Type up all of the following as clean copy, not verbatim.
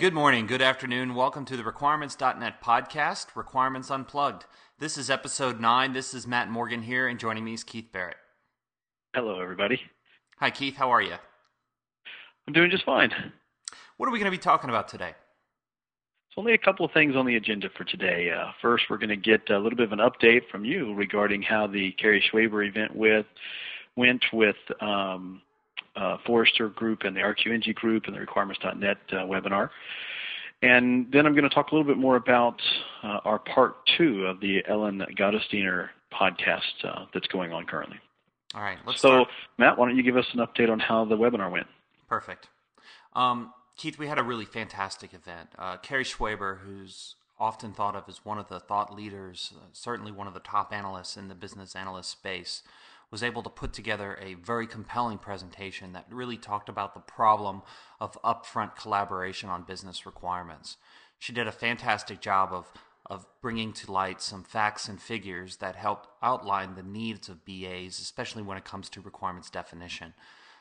Good morning, good afternoon. Welcome to the Requirements.net podcast, Requirements Unplugged. This is episode 9. This is Matt Morgan here, and joining me is Keith Barrett. Hello, everybody. Hi, Keith. How are you? I'm doing just fine. What are we going to be talking about today? There's only a couple of things on the agenda for today. First, we're going to get a little bit of an update from you regarding how the Carrie Schwaber event went with Forrester Group and the RQNG Group and the Requirements.net webinar. And then I'm going to talk a little bit more about our part 2 of the Ellen Gottesdiener podcast that's going on currently. All right, let's start. Matt, why don't you give us an update on how the webinar went? Perfect. Keith, we had a really fantastic event. Carrie Schwaber, who's often thought of as one of the thought leaders, certainly one of the top analysts in the business analyst space, was able to put together a very compelling presentation that really talked about the problem of upfront collaboration on business requirements. She did a fantastic job of bringing to light some facts and figures that helped outline the needs of BAs, especially when it comes to requirements definition.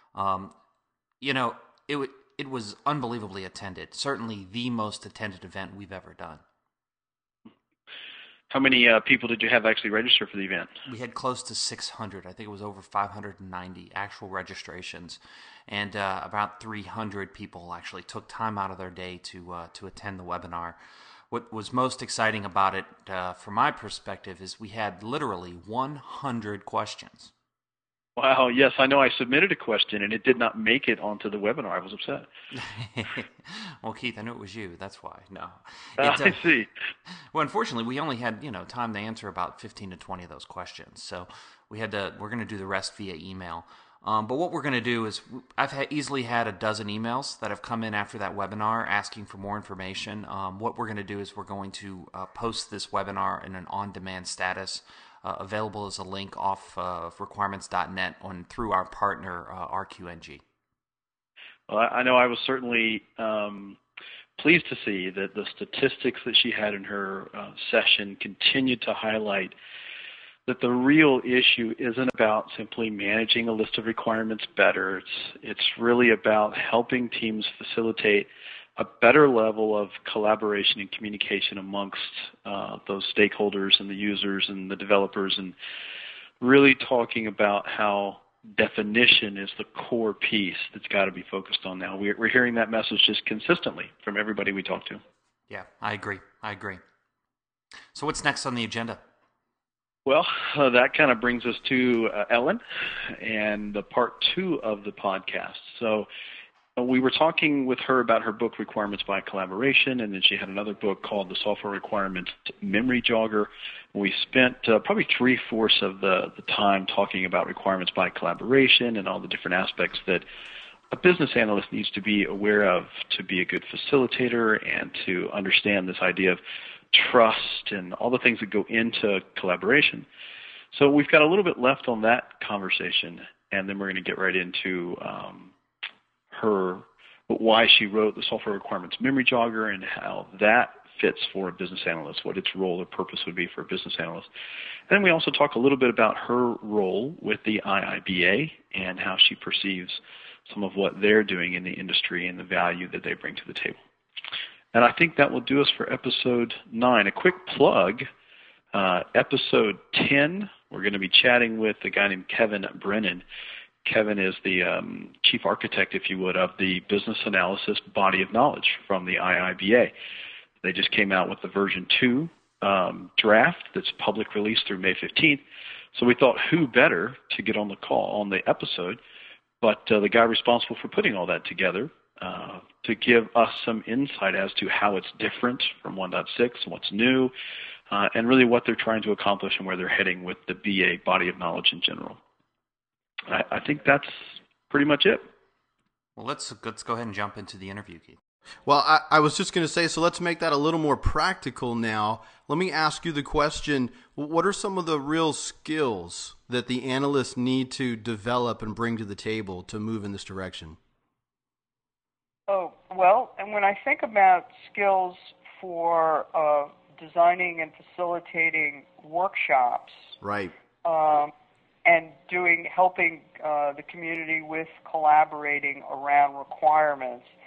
It was unbelievably attended, certainly the most attended event we've ever done. How many people did you have actually register for the event? We had close to 600. I think it was over 590 actual registrations, and about 300 people actually took time out of their day to attend the webinar. What was most exciting about it, from my perspective, is we had literally 100 questions. Wow, yes, I know I submitted a question and it did not make it onto the webinar. I was upset. Well, Keith, I knew it was you. That's why. No. I see. Well, unfortunately, we only had, time to answer about 15 to 20 of those questions. So we're going to do the rest via email. But what we're going to do is I've easily had a dozen emails that have come in after that webinar asking for more information. What we're going to do is we're going to post this webinar in an on-demand status, available as a link off of requirements.net through our partner, RQNG. Well, I know I was certainly pleased to see that the statistics that she had in her session continued to highlight that the real issue isn't about simply managing a list of requirements better. It's really about helping teams facilitate a better level of collaboration and communication amongst those stakeholders and the users and the developers, and really talking about how definition is the core piece that's got to be focused on now. We're hearing that message just consistently from everybody we talk to. Yeah, I agree. So what's next on the agenda? Well, that kind of brings us to Ellen and the part 2 of the podcast. So we were talking with her about her book, Requirements by Collaboration, and then she had another book called The Software Requirements Memory Jogger. We spent probably 3/4 of the time talking about requirements by collaboration and all the different aspects that a business analyst needs to be aware of to be a good facilitator and to understand this idea of trust and all the things that go into collaboration. So we've got a little bit left on that conversation, and then we're going to get right into why she wrote the Software Requirements Memory Jogger and how that fits for a business analyst, what its role or purpose would be for a business analyst. And then we also talk a little bit about her role with the IIBA and how she perceives some of what they're doing in the industry and the value that they bring to the table. And I think that will do us for episode 9. A quick plug, episode 10, we're going to be chatting with a guy named Kevin Brennan. Kevin is the chief architect, if you would, of the business analysis body of knowledge from the IIBA. They just came out with the version 2 draft that's public release through May 15th. So we thought, who better to get on the call, on the episode, but the guy responsible for putting all that together to give us some insight as to how it's different from 1.6, what's new, and really what they're trying to accomplish and where they're heading with the BA body of knowledge in general. I think that's pretty much it. Well, let's go ahead and jump into the interview, Keith. Well, I was just going to say, so let's make that a little more practical now. Let me ask you the question, what are some of the real skills that the analysts need to develop and bring to the table to move in this direction? Oh, well, and when I think about skills for designing and facilitating workshops, right, and helping the community with collaborating around requirements,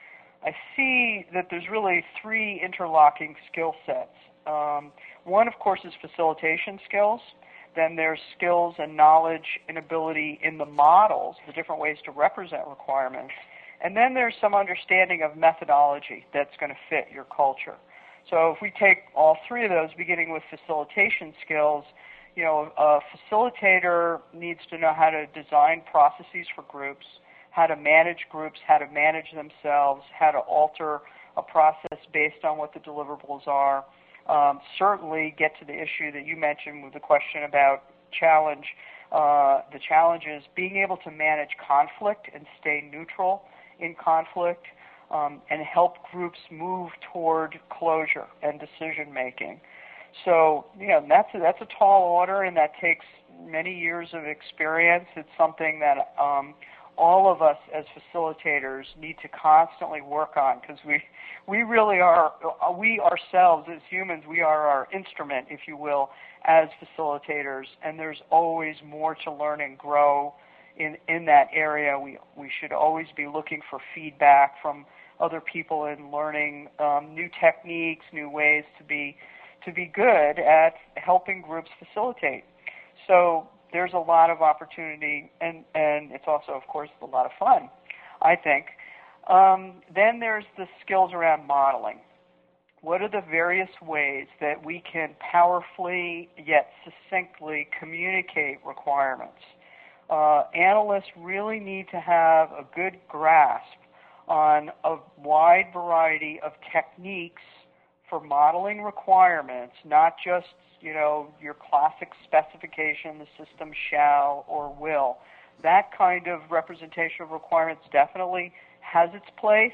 I see that there's really three interlocking skill sets. One, of course, is facilitation skills. Then there's skills and knowledge and ability in the models, the different ways to represent requirements. And then there's some understanding of methodology that's going to fit your culture. So if we take all three of those, beginning with facilitation skills, a facilitator needs to know how to design processes for groups, how to manage groups, how to manage themselves, how to alter a process based on what the deliverables are. Certainly get to the issue that you mentioned with the question about challenge. The challenge is being able to manage conflict and stay neutral in conflict, and help groups move toward closure and decision making. So, that's a tall order, and that takes many years of experience. It's something that all of us as facilitators need to constantly work on, because we really are, we ourselves as humans, we are our instrument, if you will, as facilitators, and there's always more to learn and grow in that area. We should always be looking for feedback from other people and learning new techniques, new ways to be good at helping groups facilitate. So there's a lot of opportunity, and it's also, of course, a lot of fun, I think. Then there's the skills around modeling. What are the various ways that we can powerfully yet succinctly communicate requirements? Analysts really need to have a good grasp on a wide variety of techniques for modeling requirements, not just, your classic specification, the system shall or will. That kind of representation of requirements definitely has its place,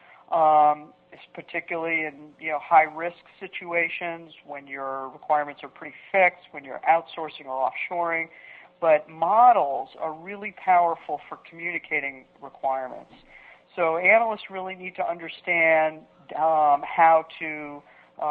particularly in, high-risk situations when your requirements are pretty fixed, when you're outsourcing or offshoring. But models are really powerful for communicating requirements. So analysts really need to understand how to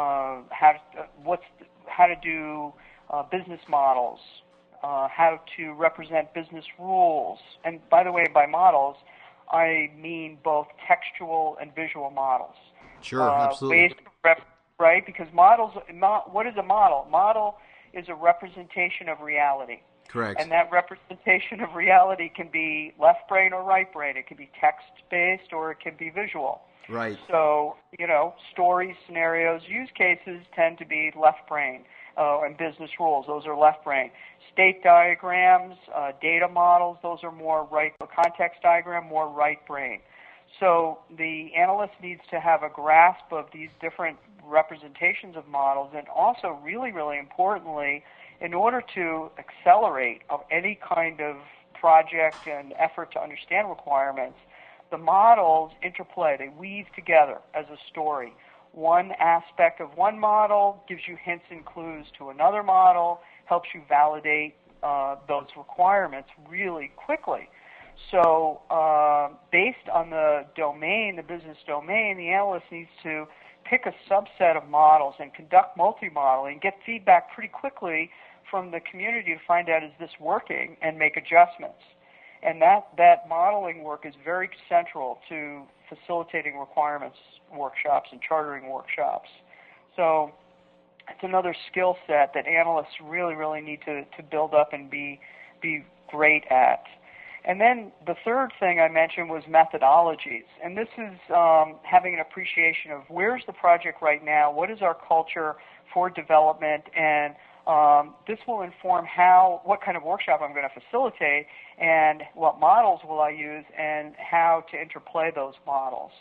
do business models, how to represent business rules. And by the way, by models, I mean both textual and visual models. Sure, absolutely. Right? Because models, what is a model? Model is a representation of reality. Correct. And that representation of reality can be left brain or right brain. It can be text-based or it can be visual. Right. So, stories, scenarios, use cases tend to be left brain, and business rules, those are left brain. State diagrams, data models, those are more right, context diagram, more right brain. So the analyst needs to have a grasp of these different representations of models, and also really, really importantly, in order to accelerate any kind of project and effort to understand requirements, the models interplay. They weave together as a story. One aspect of one model gives you hints and clues to another model, helps you validate those requirements really quickly. So based on the domain, the business domain, the analyst needs to pick a subset of models and conduct multi-modeling, get feedback pretty quickly from the community to find out, is this working, and make adjustments. And that modeling work is very central to facilitating requirements workshops and chartering workshops. So it's another skill set that analysts really, really need to build up and be great at. And then the third thing I mentioned was methodologies. And this is having an appreciation of where's the project right now, what is our culture for development, and this will inform what kind of workshop I'm going to facilitate and what models will I use and how to interplay those models.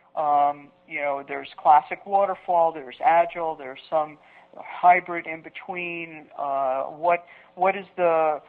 There's classic waterfall, there's agile, there's some hybrid in between. What is the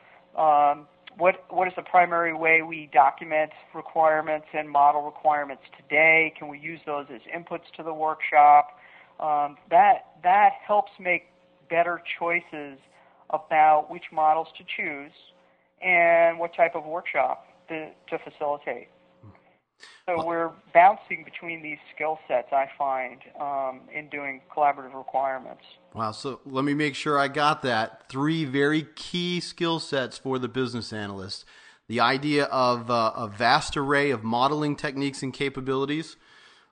primary way we document requirements and model requirements today? Can we use those as inputs to the workshop? That helps make better choices about which models to choose and what type of workshop to facilitate. So we're bouncing between these skill sets, I find, in doing collaborative requirements. Wow, so let me make sure I got that. 3 very key skill sets for the business analyst. The idea of a vast array of modeling techniques and capabilities,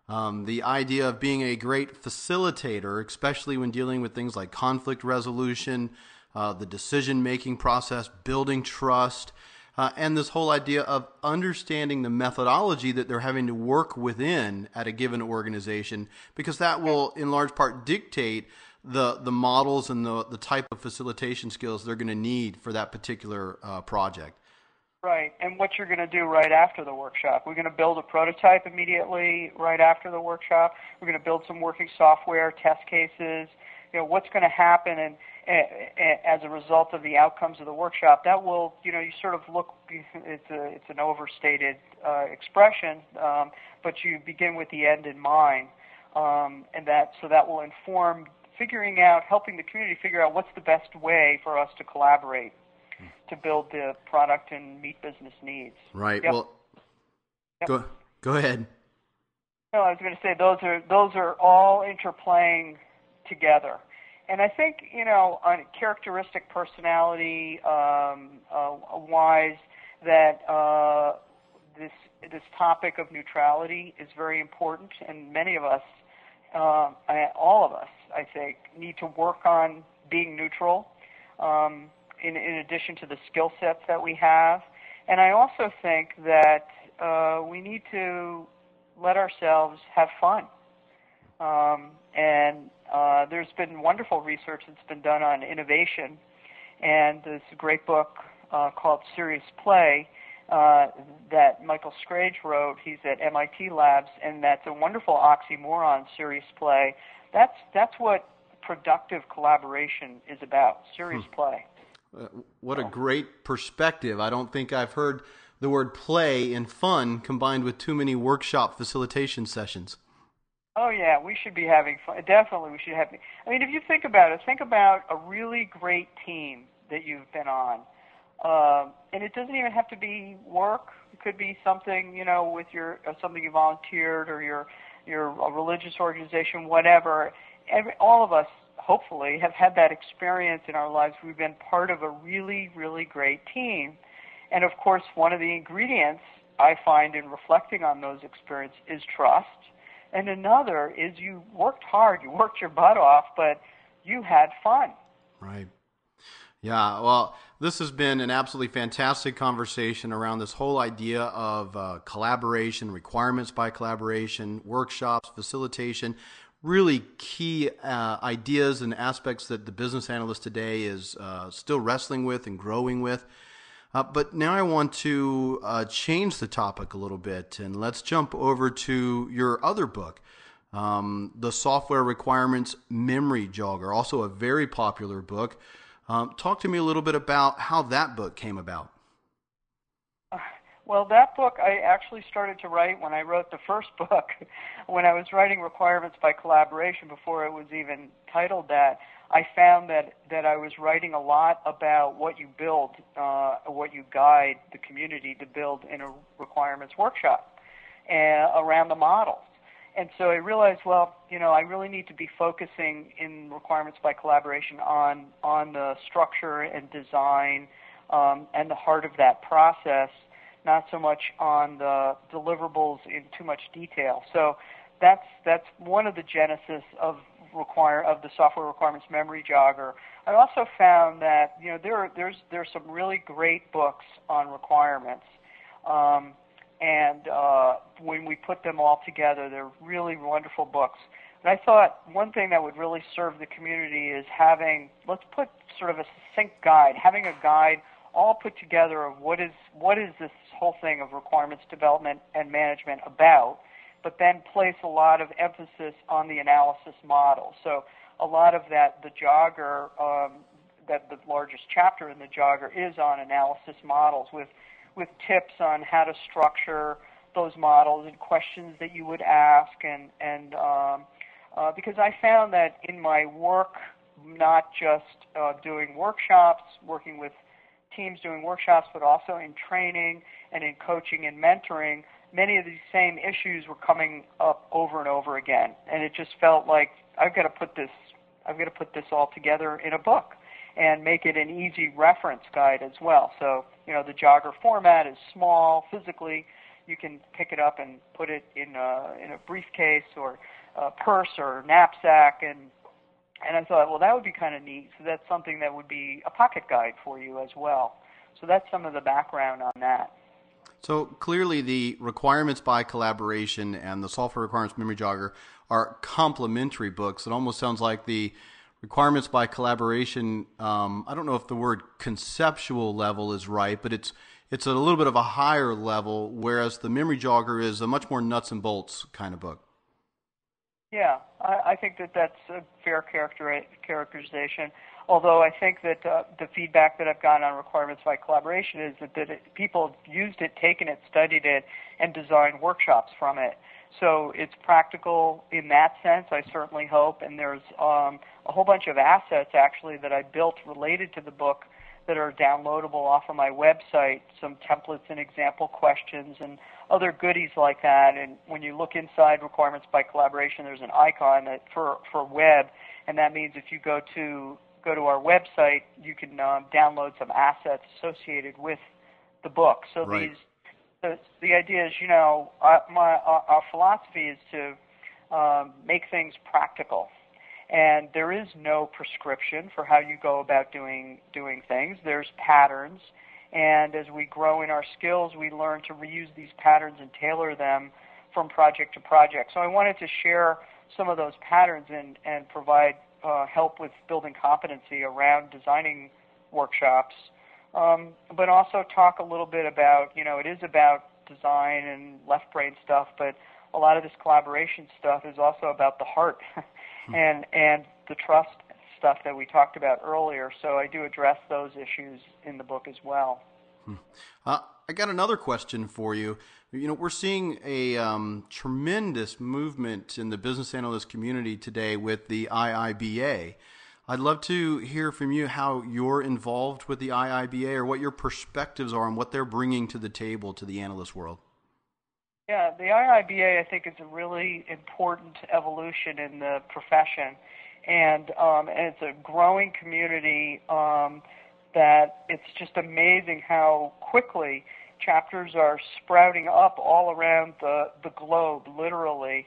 The idea of being a great facilitator, especially when dealing with things like conflict resolution, the decision-making process, building trust, and this whole idea of understanding the methodology that they're having to work within at a given organization, because that will, in large part, dictate the models and the type of facilitation skills they're going to need for that particular project. Right, and what you're going to do right after the workshop. We're going to build a prototype immediately right after the workshop. We're going to build some working software, test cases. What's going to happen, and as a result of the outcomes of the workshop, that will, you sort of look. It's an overstated expression, but you begin with the end in mind, and that will inform helping the community figure out what's the best way for us to collaborate to build the product and meet business needs. Right. Yep. Well, Yep. Go ahead. No, I was going to say those are all interplaying together, and I think on characteristic personality wise that this topic of neutrality is very important, and many of us, all of us, I think, need to work on being neutral. In addition to the skill sets that we have. And I also think that we need to let ourselves have fun. There's been wonderful research that's been done on innovation, and there's a great book called Serious Play that Michael Scrage wrote. He's at MIT Labs, and that's a wonderful oxymoron, serious play. That's what productive collaboration is about, serious play. What a great perspective. I don't think I've heard the word play and fun combined with too many workshop facilitation sessions. Oh, yeah, we should be having fun. Definitely, we should have. I mean, if you think about it, think about a really great team that you've been on. And it doesn't even have to be work. It could be something, with something you volunteered, or your a religious organization, whatever. All of us, hopefully, have had that experience in our lives. We've been part of a really, really great team. And, of course, one of the ingredients I find in reflecting on those experiences is trust. And another is you worked hard, you worked your butt off, but you had fun. Right. Yeah, well, this has been an absolutely fantastic conversation around this whole idea of collaboration, requirements by collaboration, workshops, facilitation, really key ideas and aspects that the business analyst today is still wrestling with and growing with. But now I want to change the topic a little bit, and let's jump over to your other book, The Software Requirements Memory Jogger, also a very popular book. Talk to me a little bit about how that book came about. Well, that book I actually started to write when I wrote the first book, when I was writing Requirements by Collaboration before it was even titled that. I found that I was writing a lot about what you build, what you guide the community to build in a requirements workshop around the models. And so I realized, well, I really need to be focusing in Requirements by Collaboration on the structure and design and the heart of that process, not so much on the deliverables in too much detail. So that's one of the genesis of the Software Requirements Memory Jogger. I also found that there's some really great books on requirements, and when we put them all together, they're really wonderful books. And I thought one thing that would really serve the community is let's put sort of a succinct guide, having a guide all put together of what is this whole thing of requirements development and management about, but then place a lot of emphasis on the analysis model. So a lot of that, the jogger, that the largest chapter in the jogger is on analysis models with tips on how to structure those models and questions that you would ask, and because I found that in my work, not just doing workshops, working with teams doing workshops, but also in training and in coaching and mentoring, many of these same issues were coming up over and over again, and it just felt like I've got to put this all together in a book and make it an easy reference guide as well. So, the jogger format is small physically. You can pick it up and put it in a briefcase or a purse or knapsack, and I thought, well, that would be kind of neat. So that's something that would be a pocket guide for you as well. So that's some of the background on that. So clearly the requirements by collaboration and the software requirements memory jogger are complementary books. It almost sounds like the requirements by collaboration, I don't know if the word conceptual level is right, but it's at a little bit of a higher level, whereas the memory jogger is a much more nuts and bolts kind of book. Yeah, I think that that's a fair characterization. Although I think that the feedback that I've gotten on requirements by collaboration is that people have used it, taken it, studied it, and designed workshops from it. So it's practical in that sense, I certainly hope. And there's a whole bunch of assets, actually, that I built related to the book that are downloadable off of my website, some templates and example questions and other goodies like that. And when you look inside requirements by collaboration, there's an icon for web, and that means if you go to our website, you can download some assets associated with the book. So right. The idea is, our philosophy is to make things practical. And there is no prescription for how you go about doing things. There's patterns, and as we grow in our skills, we learn to reuse these patterns and tailor them from project to project. So I wanted to share some of those patterns and provide help with building competency around designing workshops, but also talk a little bit about, it is about design and left brain stuff, but a lot of this collaboration stuff is also about the heart and the trust stuff that we talked about earlier. So I do address those issues in the book as well. I got another question for you. We're seeing a tremendous movement in the business analyst community today with the IIBA. I'd love to hear from you how you're involved with the IIBA or what your perspectives are on what they're bringing to the table to the analyst world. Yeah, the IIBA, I think, is a really important evolution in the profession, and it's a growing community that it's just amazing how quickly chapters are sprouting up all around the globe, literally.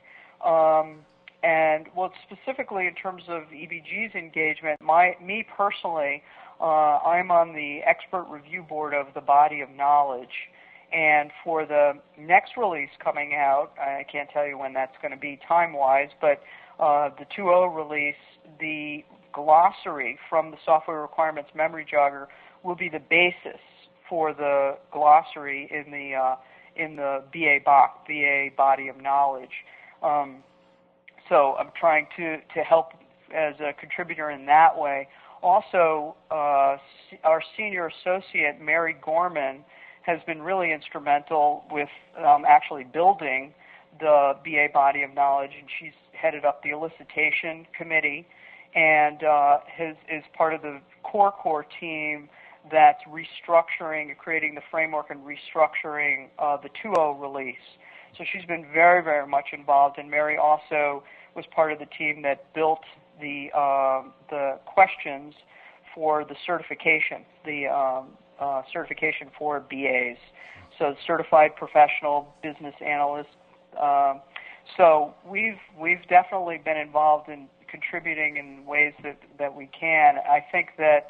And specifically in terms of EBG's engagement, me personally, I'm on the expert review board of the Body of Knowledge. And for the next release coming out, I can't tell you when that's going to be time-wise, but the 2.0 release, the glossary from the Software Requirements Memory Jogger will be the basis for the glossary in the BA Body of Knowledge. So I'm trying to help as a contributor in that way. Also, our senior associate, Mary Gorman, has been really instrumental with actually building the BA Body of Knowledge, and she's headed up the elicitation committee and is part of the core team that's restructuring, creating the framework and restructuring the 2.0 release. So she's been very, very much involved, and Mary also was part of the team that built the questions for the certification, certification for BAs, so Certified Professional Business Analyst. So we've definitely been involved in contributing in ways that we can. I think that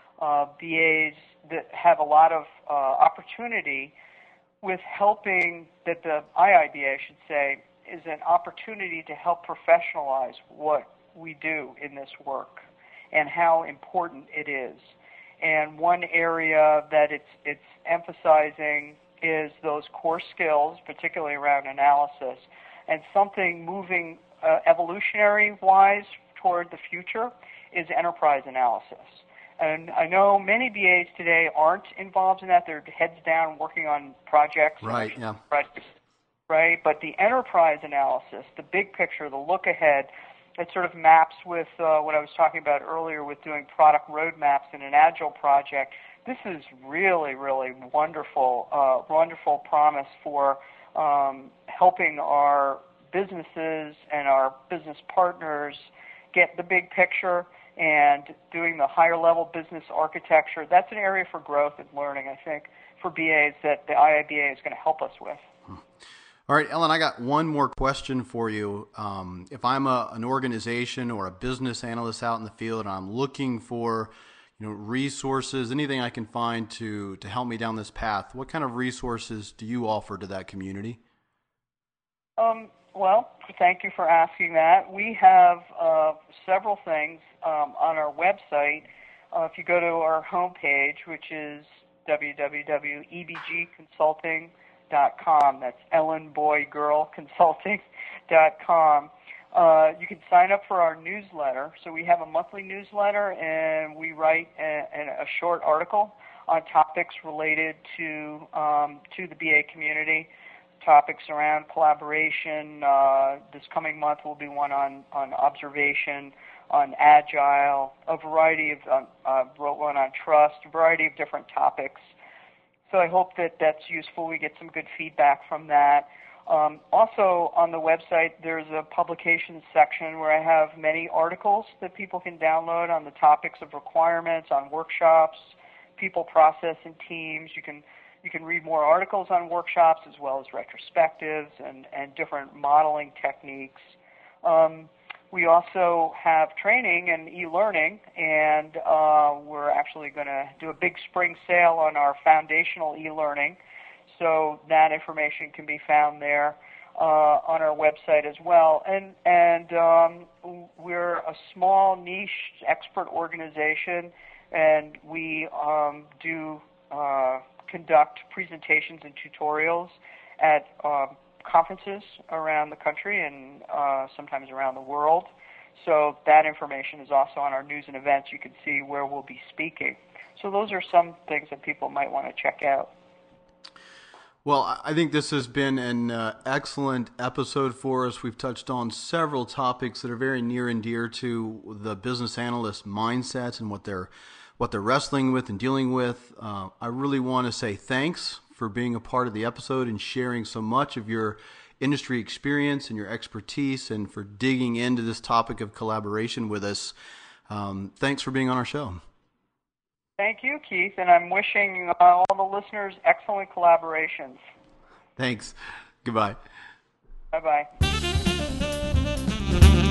BAs that have a lot of opportunity with helping, that the IIBA, I should say, is an opportunity to help professionalize what we do in this work and how important it is. And one area that it's emphasizing is those core skills, particularly around analysis, and something moving evolutionary-wise toward the future is enterprise analysis. And I know many BAs today aren't involved in that. They're heads down working on projects. Right, yeah. Right, but the enterprise analysis, the big picture, the look ahead, it sort of maps with what I was talking about earlier with doing product roadmaps in an agile project. This is really, really wonderful promise for helping our businesses and our business partners get the big picture and doing the higher level business architecture. That's an area for growth and learning. I think for BAs that the IIBA is going to help us with. All right, Ellen, I got one more question for you. If I'm an organization or a business analyst out in the field and I'm looking for resources, anything I can find to help me down this path, what kind of resources do you offer to that community? Well, thank you for asking that. We have several things on our website. If you go to our homepage, which is www.ebgconsulting.com, that's ellenboygirlconsulting.com. You can sign up for our newsletter. So we have a monthly newsletter, and we write a short article on topics related to the BA community, topics around collaboration. This coming month will be one on observation, on agile, a variety of, wrote one on trust, a variety of different topics. So I hope that that's useful. We get some good feedback from that. Also on the website, there's a publications section where I have many articles that people can download on the topics of requirements, on workshops, people, process, and teams. You can read more articles on workshops as well as retrospectives and different modeling techniques. We also have training and e-learning, and we're actually going to do a big spring sale on our foundational e-learning. So that information can be found there on our website as well. And we're a small niche expert organization, and we do conduct presentations and tutorials at conferences around the country and sometimes around the world. So that information is also on our news and events. You can see where we'll be speaking. So those are some things that people might want to check out. Well, I think this has been an excellent episode for us. We've touched on several topics that are very near and dear to the business analyst mindset and what they're wrestling with and dealing with. I really want to say thanks for being a part of the episode and sharing so much of your industry experience and your expertise, and for digging into this topic of collaboration with us. Thanks for being on our show. Thank you, Keith, and I'm wishing all the listeners excellent collaborations. Thanks. Goodbye. Bye-bye.